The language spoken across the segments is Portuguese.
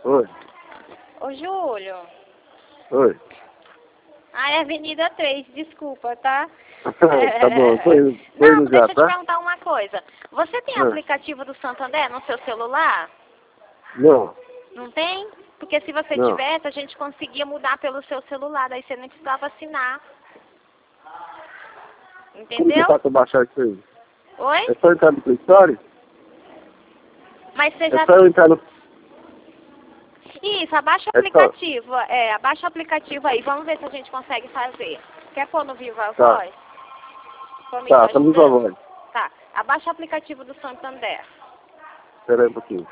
Oi. Ô, Júlio. Oi. Ah, é Avenida 3, desculpa, tá? Tá bom, tô Não, indo já, deixa eu te tá? perguntar uma coisa. Você tem aplicativo do Santander no seu celular? Não, Não tem? Porque se você não. tivesse, a gente conseguia mudar pelo seu celular, daí você não precisava assinar. Como que Entendeu? faz pra baixar isso aí? Oi? É só entrar no Play Store? Mas você É já... só eu entrar no... Isso, abaixa o É só... aplicativo. É, abaixa o aplicativo aí. Vamos ver se a gente consegue fazer. Quer pôr no Viva Tá. Voz? Pra mim, Tá me ajudando? favor. Tá. Abaixa o aplicativo do Santander. Espera aí um pouquinho.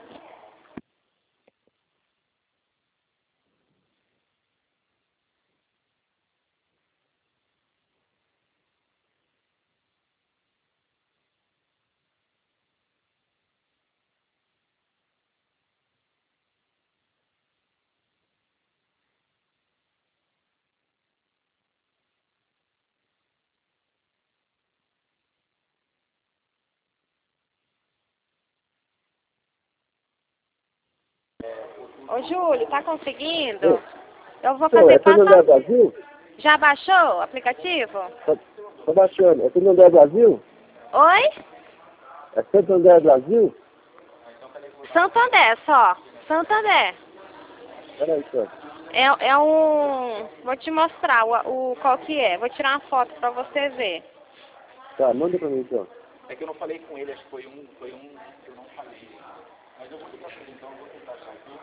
Ô, Júlio, tá conseguindo? Oi. Eu vou Pô, é fazer passo Santander a... Brasil? Já baixou o aplicativo? Tô baixando. É Santander Brasil? Oi? É Santander Brasil? Santander só. Santander. Espera aí, só. É um... Vou te mostrar qual que é. Vou tirar uma foto pra você ver. Tá, manda pra mim então. É que eu não falei com ele, acho que foi um que eu não falei. Mas eu vou tentar fazer, então, eu vou tentar achar aqui.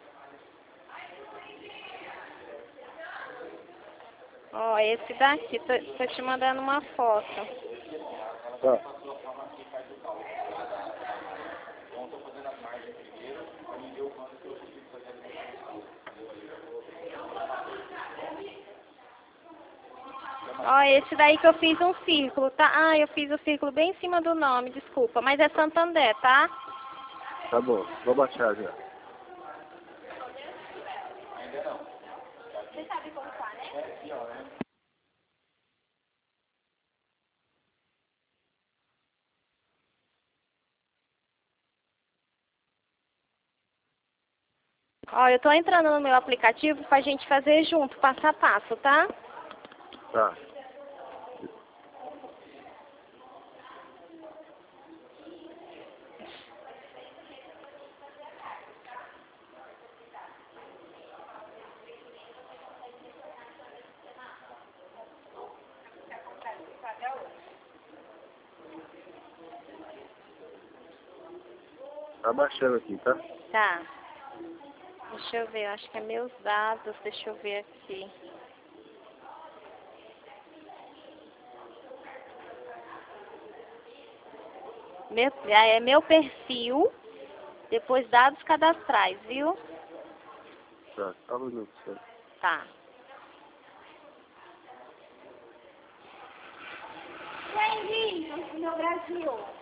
Ó, esse daqui. Tô te mandando uma foto. Tá. Então, eu tô fazendo as margens primeiro, pra mim ver o quanto que eu consigo fazer a negociação. Ó, esse daí que eu fiz um círculo, tá? Ah, eu fiz o círculo bem em cima do nome, desculpa. Mas é Santander, tá? Tá bom, vou baixar já. Você sabe como tá, né? É aqui, ó, né? Ó, eu tô entrando no meu aplicativo pra gente fazer junto, passo a passo, tá? Tá. Tá baixando aqui, tá? Tá. Deixa eu ver, acho que é meus dados, deixa eu ver aqui. É meu perfil, depois dados cadastrais, viu? Tá, só um minuto. Só. Tá. Bem-vindo, meu Brasil.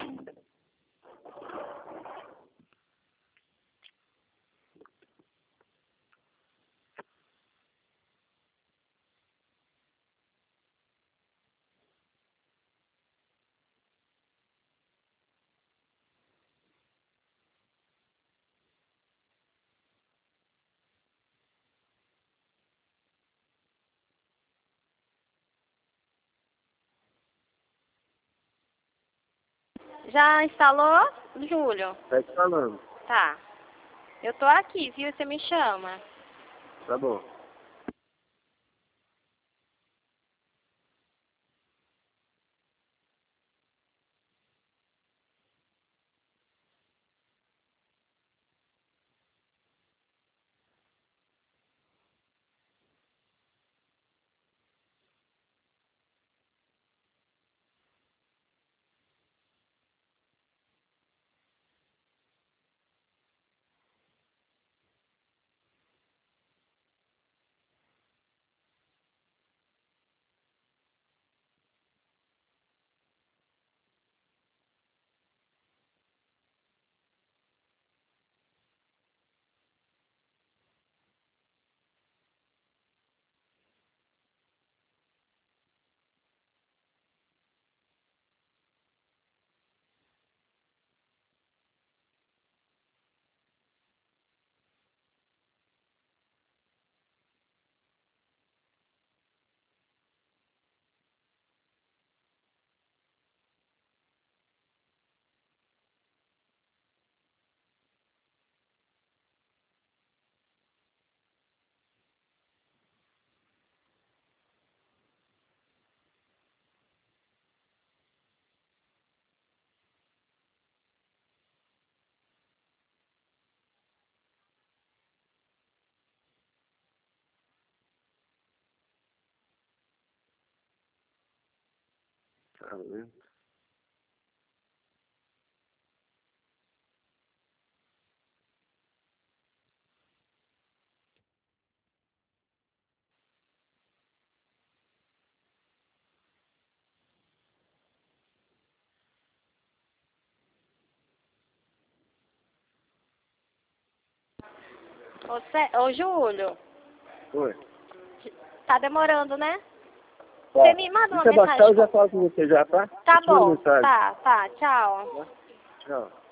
Já instalou, Júlio? Tá te falando. Tá. Eu tô aqui, viu? Você me chama. Tá bom. Tá vendo? Ô, Júlio, Oi. tá demorando, né? Tá. Você me manda uma Deixa eu baixar, eu mensagem. já falo com você já, tá? Tá Eu te mando bom, mensagem. tá, tchau. Tchau.